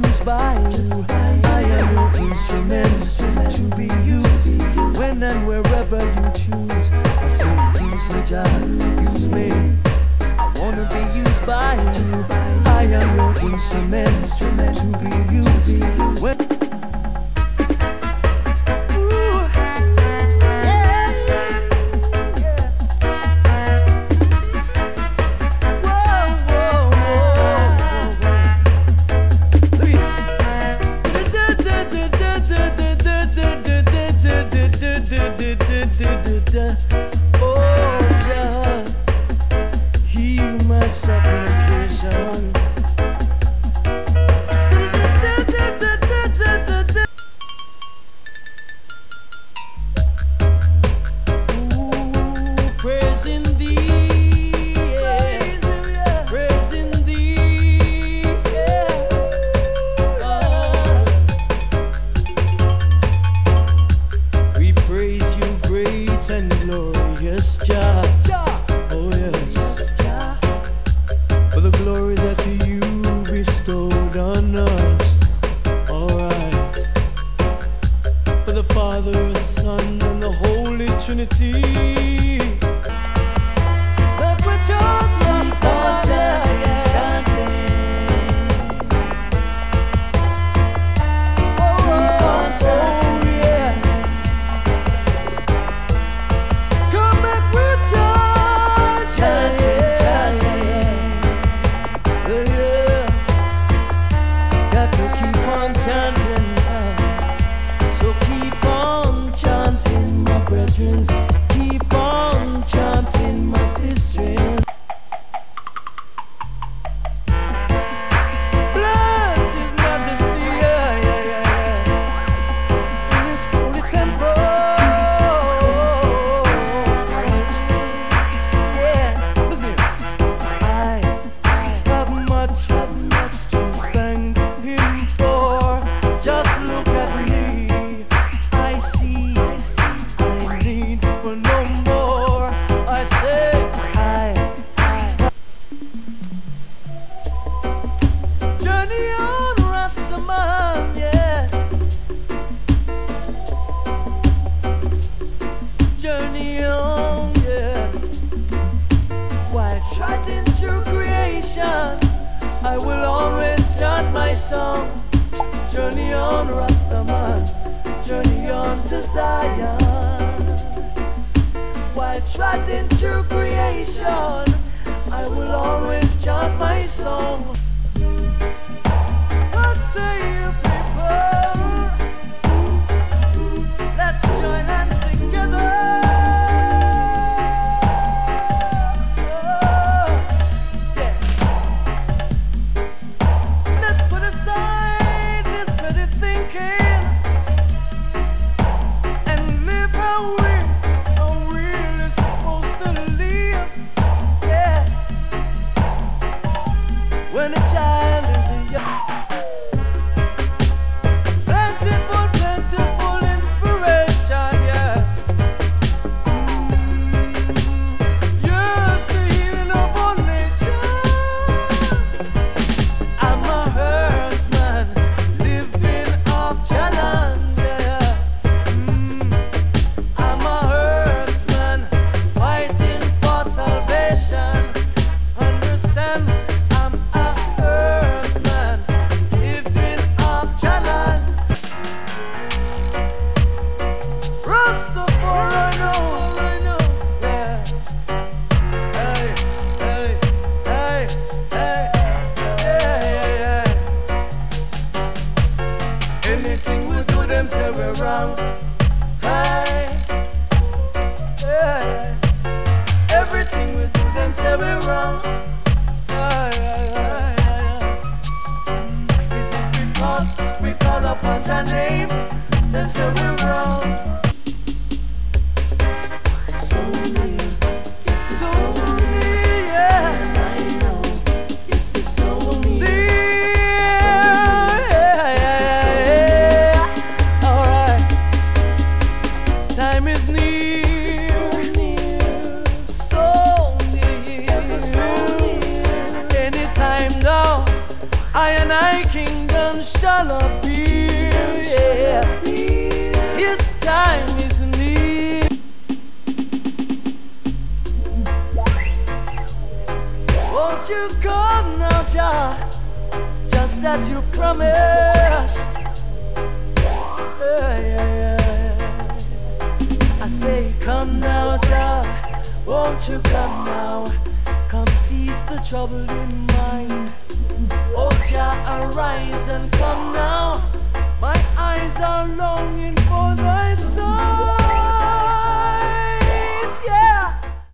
used by you. I am your instrument to be used when and wherever you choose. I say, use me, Jah, use me. I wanna be used by you. I am your instrument to be used when. I kingdom shall appear. Yeah. His time is near. Won't you come now, Jah, just as you promised? I say, come now, Jah, won't you come now? Come seize the troubled in mind. Oh Jah, arise and come now. My eyes are longing for the